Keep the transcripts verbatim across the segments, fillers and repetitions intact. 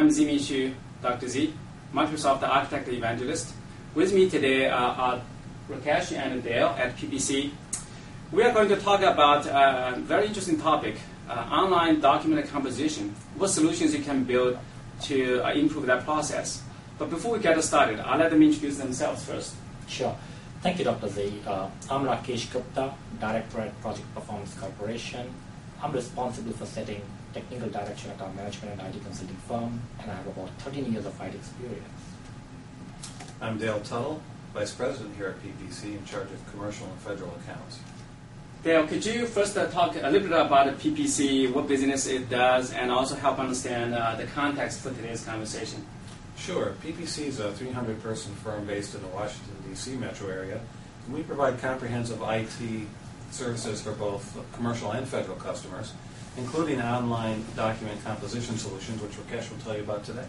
I'm Zimi Xu, Doctor Z, Microsoft Architect Evangelist. With me today uh, are Rakesh and Dale at P P C. We are going to talk about a very interesting topic, uh, online document composition, what solutions you can build to uh, improve that process. But before we get started, I'll let them introduce themselves first. Sure. Thank you, Doctor Z. Uh, I'm Rakesh Gupta, Director at Project Performance Corporation. I'm responsible for setting technical direction at our management and I T consulting firm, and I have about thirteen years of I T experience. I'm Dale Tuttle, Vice President here at P P C, in charge of commercial and federal accounts. Dale, could you first uh, talk a little bit about P P C, what business it does, and also help understand uh, the context for today's conversation? Sure. P P C is a three hundred person firm based in the Washington, D C metro area, and we provide comprehensive I T services for both commercial and federal customers, including online document composition solutions, which Rakesh will tell you about today.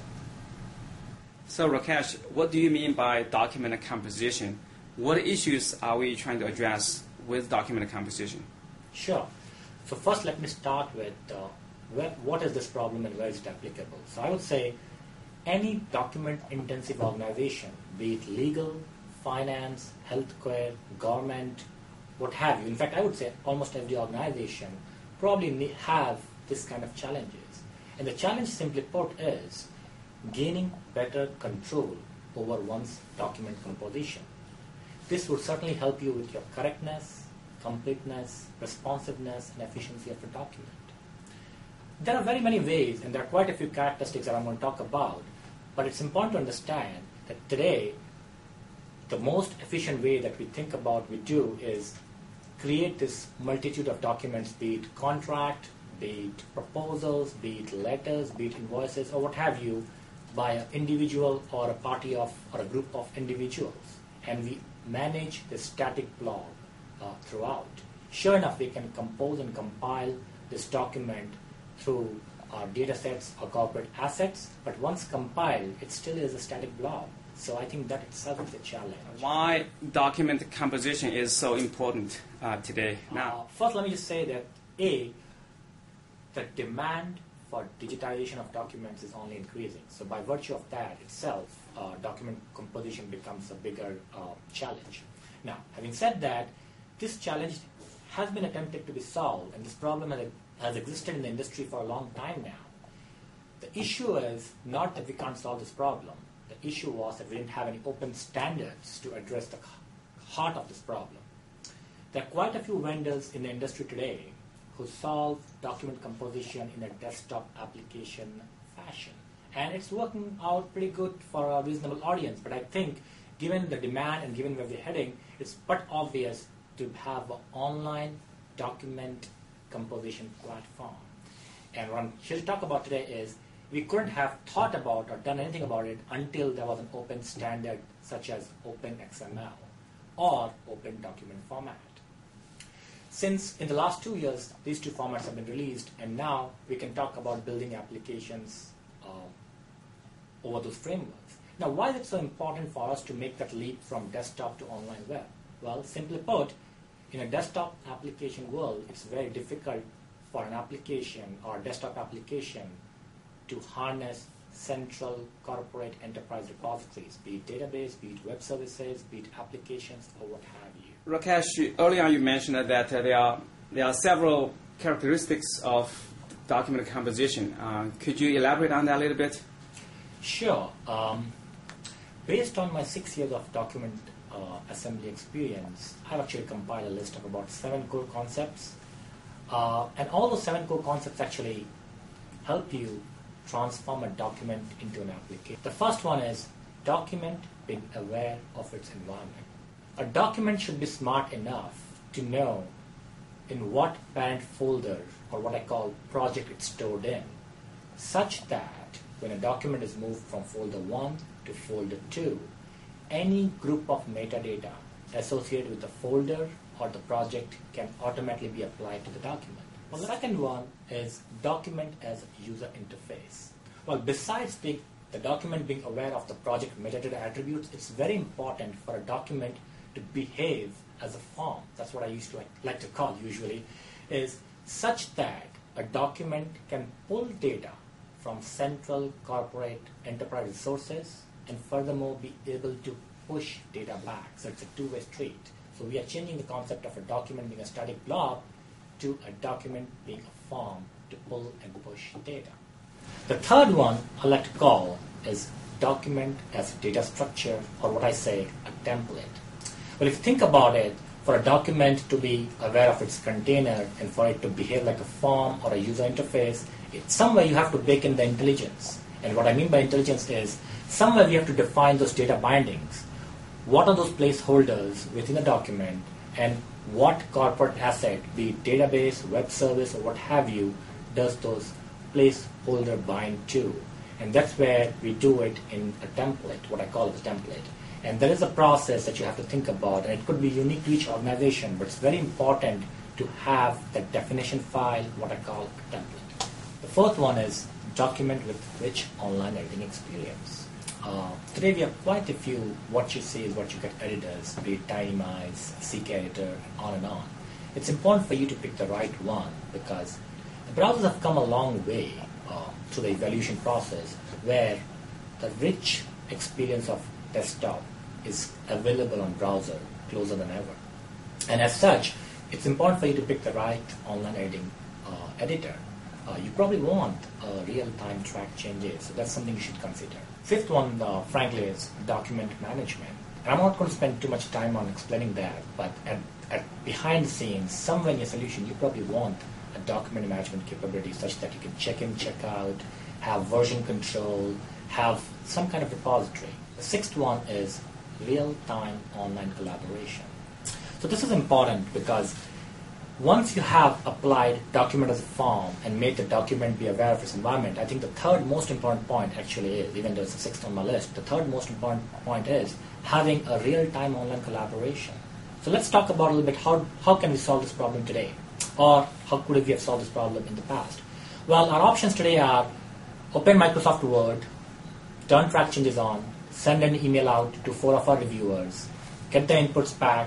So, Rakesh, what do you mean by document composition? What issues are we trying to address with document composition? Sure. So first, let me start with uh, where, what is this problem and where is it applicable? So I would say any document-intensive organization, be it legal, finance, healthcare, government, what have you. In fact, I would say almost every organization probably have this kind of challenges. And the challenge, simply put, is gaining better control over one's document composition. This would certainly help you with your correctness, completeness, responsiveness, and efficiency of the document. There are very many ways, and there are quite a few characteristics that I'm going to talk about, but it's important to understand that today, the most efficient way that we think about, we do, is create this multitude of documents, be it contract, be it proposals, be it letters, be it invoices, or what have you, by an individual or a party of, or a group of individuals. And we manage the static blob uh, throughout. Sure enough, we can compose and compile this document through our data sets or corporate assets, but once compiled, it still is a static blob. So I think that itself is a challenge. Why document composition is so important uh, today now? Uh, first, let me just say that A, the demand for digitization of documents is only increasing. So by virtue of that itself, uh, document composition becomes a bigger uh, challenge. Now, having said that, this challenge has been attempted to be solved, and this problem has, has existed in the industry for a long time now. The issue is not that we can't solve this problem. The issue was that we didn't have any open standards to address the heart of this problem. There are quite a few vendors in the industry today who solve document composition in a desktop application fashion. And it's working out pretty good for a reasonable audience. But I think given the demand and given where we're heading, it's but obvious to have an online document composition platform. And what I'm here to talk about today is we couldn't have thought about or done anything about it until there was an open standard such as OpenXML or Open Document Format. Since in the last two years, these two formats have been released, and now we can talk about building applications uh, over those frameworks. Now, why is it so important for us to make that leap from desktop to online web? Well, simply put, in a desktop application world, it's very difficult for an application or desktop application to harness central corporate enterprise repositories, be it database, be it web services, be it applications, or what have you. Rakesh, earlier you mentioned that uh, there are there are several characteristics of document composition. Uh, could you elaborate on that a little bit? Sure. Um, based on my six years of document uh, assembly experience, I've actually compiled a list of about seven core concepts. Uh, and all those seven core concepts actually help you transform a document into an application. The first one is document being aware of its environment. A document should be smart enough to know in what parent folder, or what I call project, it's stored in, such that when a document is moved from folder one to folder two, any group of metadata associated with the folder or the project can automatically be applied to the document. Well, the second one is document as a user interface. Well, besides being, the document being aware of the project metadata attributes, it's very important for a document to behave as a form. That's what I used to like, like to call usually, is such that a document can pull data from central corporate enterprise resources, and furthermore be able to push data back. So it's a two-way street. So we are changing the concept of a document being a static blob to a document being a form to pull and push data. The third one I like to call is document as a data structure, or what I say, a template. Well, if you think about it, for a document to be aware of its container and for it to behave like a form or a user interface, it's somewhere you have to bake in the intelligence. And what I mean by intelligence is somewhere we have to define those data bindings. What are those placeholders within a document, and what corporate asset, be it database, web service, or what have you, does those placeholder bind to? And that's where we do it in a template, what I call a template. And there is a process that you have to think about, and it could be unique to each organization, but it's very important to have that definition file, what I call a template. The fourth one is document with rich online editing experience. Uh, today we have quite a few, what you see is what you get editors, be it Tinymice, C K Editor, and on and on. It's important for you to pick the right one because the browsers have come a long way uh, through the evolution process where the rich experience of desktop is available on browser closer than ever. And as such, it's important for you to pick the right online editing uh, editor. Uh, you probably want uh, real-time track changes, so that's something you should consider. Fifth one, uh, frankly, is document management. And I'm not going to spend too much time on explaining that, but at, at behind the scenes, somewhere in your solution, you probably want a document management capability such that you can check in, check out, have version control, have some kind of repository. The sixth one is real-time online collaboration. So this is important because once you have applied document as a form and made the document be aware of its environment, I think the third most important point actually is, even though it's the sixth on my list, the third most important point is having a real-time online collaboration. So let's talk about a little bit how, how can we solve this problem today? Or how could we have solved this problem in the past? Well, our options today are open Microsoft Word, turn track changes on, send an email out to four of our reviewers, get the inputs back.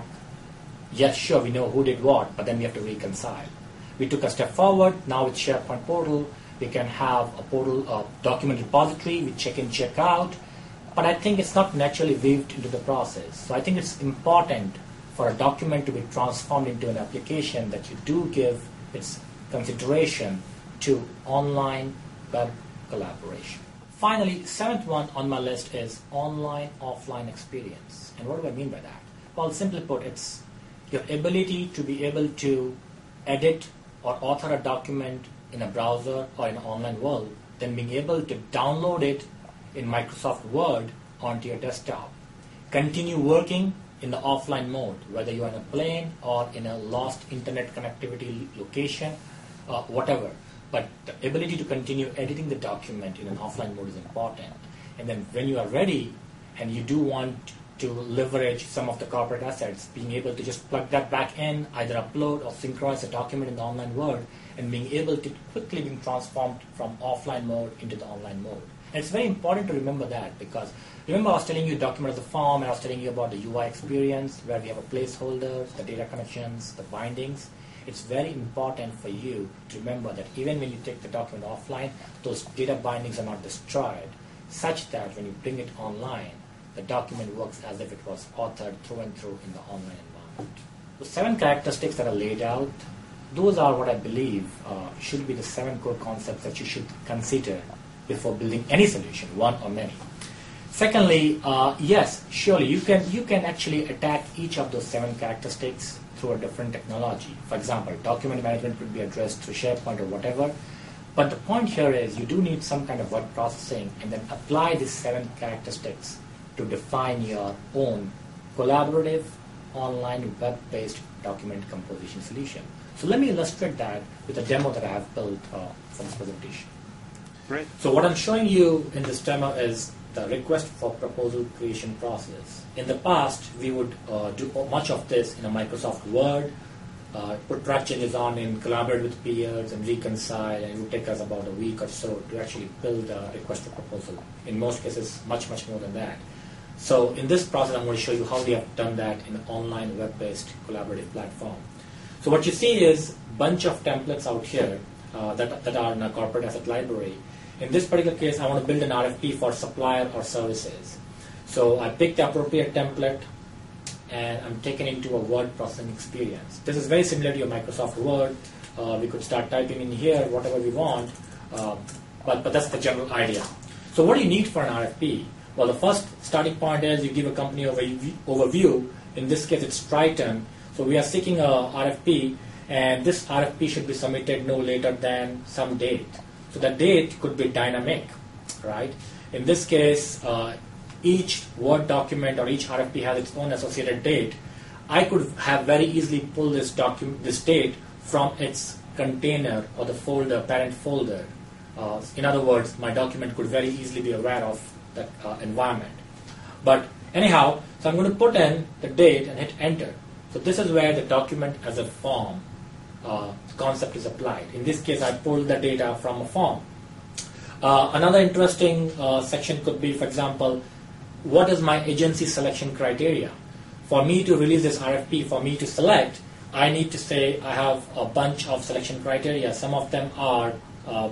Yes, sure, we know who did what, but then we have to reconcile. We took a step forward. Now with SharePoint Portal, we can have a portal uh, document repository. We check in, check out. But I think it's not naturally weaved into the process. So I think it's important for a document to be transformed into an application that you do give its consideration to online web collaboration. Finally, seventh one on my list is online-offline experience. And what do I mean by that? Well, simply put, it's your ability to be able to edit or author a document in a browser or in an online world, then being able to download it in Microsoft Word onto your desktop. Continue working in the offline mode, whether you're on a plane or in a lost internet connectivity location, uh, whatever. But the ability to continue editing the document in an offline mode is important. And then when you are ready and you do want to leverage some of the corporate assets, being able to just plug that back in, either upload or synchronize a document in the online world, and being able to quickly be transformed from offline mode into the online mode. And it's very important to remember that because remember I was telling you document as a form, and I was telling you about the U I experience where we have a placeholder, the data connections, the bindings. It's very important for you to remember that even when you take the document offline, those data bindings are not destroyed, such that when you bring it online, the document works as if it was authored through and through in the online environment. The seven characteristics that are laid out, those are what I believe uh, should be the seven core concepts that you should consider before building any solution, one or many. Secondly, uh, yes, surely you can you can actually attack each of those seven characteristics through a different technology. For example, document management could be addressed through SharePoint or whatever. But the point here is you do need some kind of word processing and then apply these seven characteristics to define your own collaborative online web-based document composition solution. So let me illustrate that with a demo that I have built uh, for this presentation. Great. So what I'm showing you in this demo is the request for proposal creation process. In the past, we would uh, do much of this in a Microsoft Word, uh, put track changes on and collaborate with peers and reconcile, and it would take us about a week or so to actually build a request for proposal. In most cases, much, much more than that. So in this process, I'm going to show you how we have done that in an online web-based collaborative platform. So what you see is a bunch of templates out here uh, that, that are in a corporate asset library. In this particular case, I want to build an R F P for supplier or services. So I pick the appropriate template, and I'm taken into a word processing experience. This is very similar to your Microsoft Word. Uh, we could start typing in here whatever we want, uh, but, but that's the general idea. So what do you need for an R F P? Well, the first starting point is you give a company overview. In this case, it's Triton. So we are seeking a R F P, and this R F P should be submitted no later than some date. So the date could be dynamic, right? In this case, uh, each Word document or each R F P has its own associated date. I could have very easily pulled this document, this date from its container or the folder, parent folder. Uh, in other words, my document could very easily be aware of that uh, environment. But anyhow, so I'm going to put in the date and hit enter. So this is where the document as a form uh, concept is applied. In this case, I pulled the data from a form. Uh, another interesting uh, section could be, for example, what is my agency selection criteria? For me to release this R F P, for me to select, I need to say I have a bunch of selection criteria. Some of them are uh,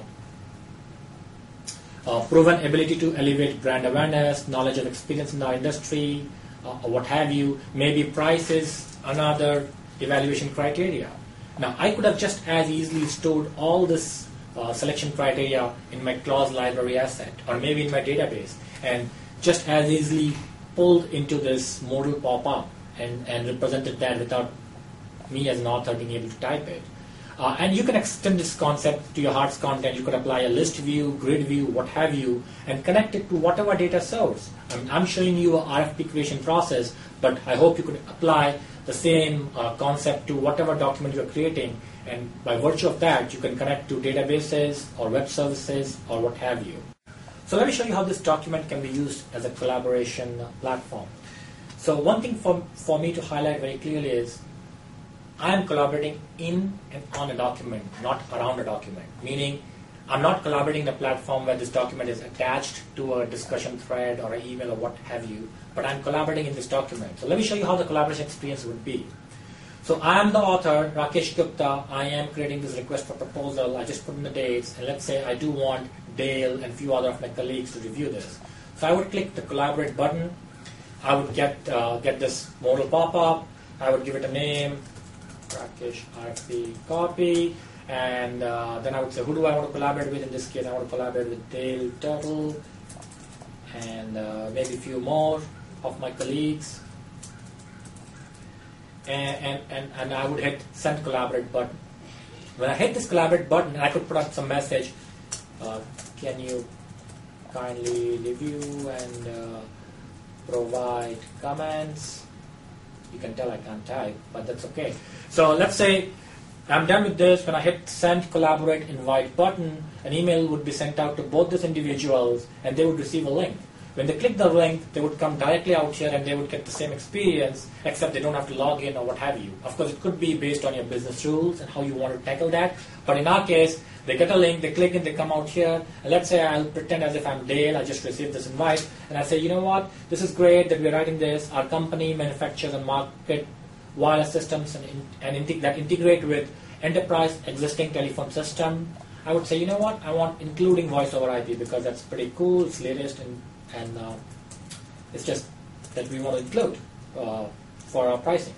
uh, proven ability to elevate brand awareness, knowledge of experience in our industry, uh, or what have you. Maybe price is another evaluation criteria. Now, I could have just as easily stored all this uh, selection criteria in my clause library asset, or maybe in my database, and just as easily pulled into this modal pop-up and, and represented that without me as an author being able to type it. Uh, and you can extend this concept to your heart's content. You could apply a list view, grid view, what have you, and connect it to whatever data source. I mean, I'm showing you an R F P creation process, but I hope you could apply the same uh, concept to whatever document you're creating, and by virtue of that, you can connect to databases or web services or what have you. So let me show you how this document can be used as a collaboration platform. So one thing for, for me to highlight very clearly is I am collaborating in and on a document, not around a document. Meaning, I'm not collaborating in a platform where this document is attached to a discussion thread or an email or what have you, but I'm collaborating in this document. So let me show you how the collaboration experience would be. So I am the author, Rakesh Gupta. I am creating this request for proposal. I just put in the dates, and let's say I do want Dale and a few other of my colleagues to review this. So I would click the collaborate button. I would get uh, get this modal pop-up. I would give it a name, Rakesh R F P copy, and uh, then I would say, who do I want to collaborate with? In this case, I want to collaborate with Dale Turtle and uh, maybe a few more of my colleagues. And, and, and, and I would hit send collaborate button. When I hit this collaborate button, I could put up some message. Uh, can you kindly review and uh, provide comments? You can tell I can't type, but that's okay. So let's say I'm done with this. When I hit send collaborate invite button, an email would be sent out to both these individuals, and they would receive a link. When they click the link, they would come directly out here and they would get the same experience, except they don't have to log in or what have you. Of course, it could be based on your business rules and how you want to tackle that. But in our case, they get a link, they click and they come out here. And let's say I'll pretend as if I'm Dale, I just received this invite. And I say, you know what, this is great that we're writing this. Our company manufactures and market wireless systems and, in, and integ- that integrate with enterprise existing telephone system. I would say, you know what, I want including voice over I P because that's pretty cool, it's latest, and and uh, it's just that we want to include uh, for our pricing.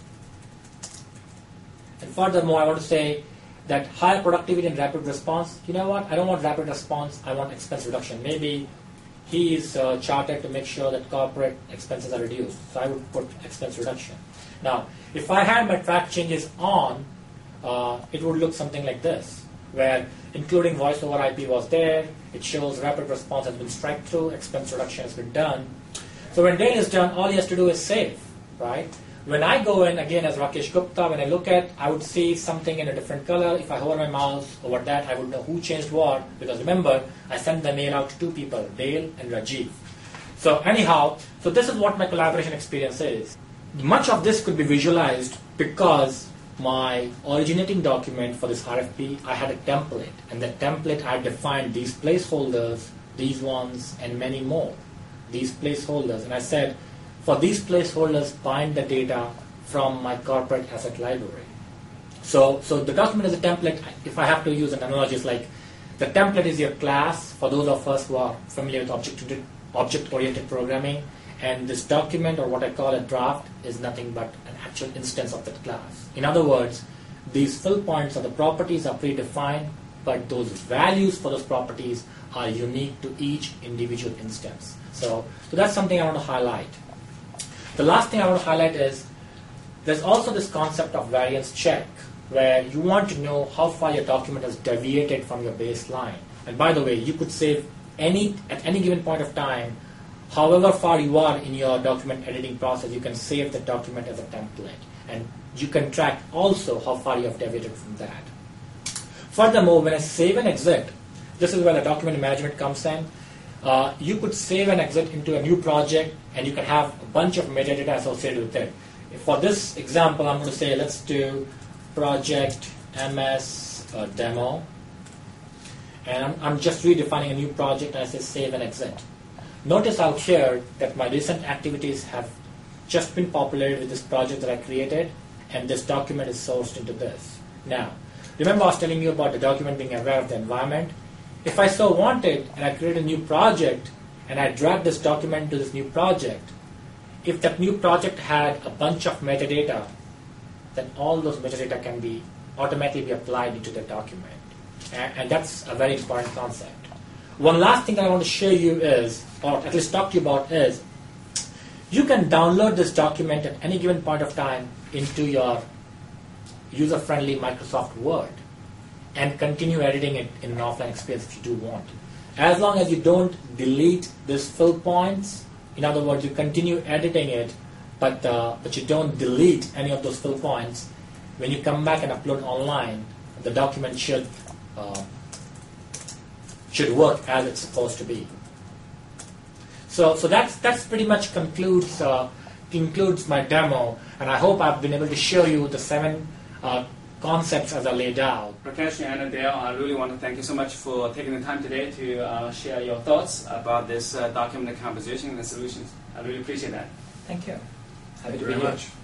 And furthermore, I want to say that higher productivity and rapid response. You know what? I don't want rapid response. I want expense reduction. Maybe he is uh, chartered to make sure that corporate expenses are reduced. So I would put expense reduction. Now, if I had my track changes on, uh, it would look something like this, where including voice over I P was there. It shows rapid response has been strike through, expense reduction has been done. So when Dale is done, all he has to do is save, right? When I go in, again, as Rakesh Gupta, when I look at, I would see something in a different color. If I hover my mouse over that, I would know who changed what, because remember, I sent the mail out to two people, Dale and Rajiv. So anyhow, so this is what my collaboration experience is. Much of this could be visualized because my originating document for this R F P, I had a template, and the template I defined these placeholders, these ones, and many more, these placeholders, and I said, for these placeholders, bind the data from my corporate asset library. So, so the document is a template. If I have to use an analogy, it's like The template is your class, for those of us who are familiar with object-oriented object-oriented programming. And this document, or what I call a draft, is nothing but an actual instance of that class. In other words, these fill points or the properties are predefined, but those values for those properties are unique to each individual instance. So, so that's something I want to highlight. The last thing I want to highlight is there's also this concept of variance check, where you want to know how far your document has deviated from your baseline. And by the way, you could save any at any given point of time, however far you are in your document editing process, you can save the document as a template. And you can track also how far you have deviated from that. Furthermore, when I save and exit, this is where the document management comes in. Uh, you could save and exit into a new project, and you can have a bunch of metadata associated with it. For this example, I'm going to say, let's do project M S uh, demo. And I'm, I'm just redefining a new project, and I say save and exit. Notice out here that my recent activities have just been populated with this project that I created, and this document is sourced into this. Now, remember I was telling you about the document being aware of the environment? If I so wanted, and I create a new project, and I drag this document to this new project, if that new project had a bunch of metadata, then all those metadata can be automatically be applied into the document. And, and that's a very important concept. One last thing I want to show you is, or at least talk to you about is, you can download this document at any given point of time into your user-friendly Microsoft Word and continue editing it in an offline experience if you do want. As long as you don't delete these fill points, in other words, you continue editing it, but, uh, but you don't delete any of those fill points, when you come back and upload online, the document should uh, should work as it's supposed to be. So, so that's that's pretty much concludes uh, concludes my demo, and I hope I've been able to show you the seven uh, concepts as I laid out. Rakesh and Dale, I really want to thank you so much for taking the time today to uh, share your thoughts about this uh, document composition and solutions. I really appreciate that. Thank you. Thank you very much.